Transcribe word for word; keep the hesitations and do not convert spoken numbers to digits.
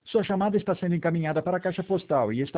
Sua chamada está sendo encaminhada para a caixa postal e está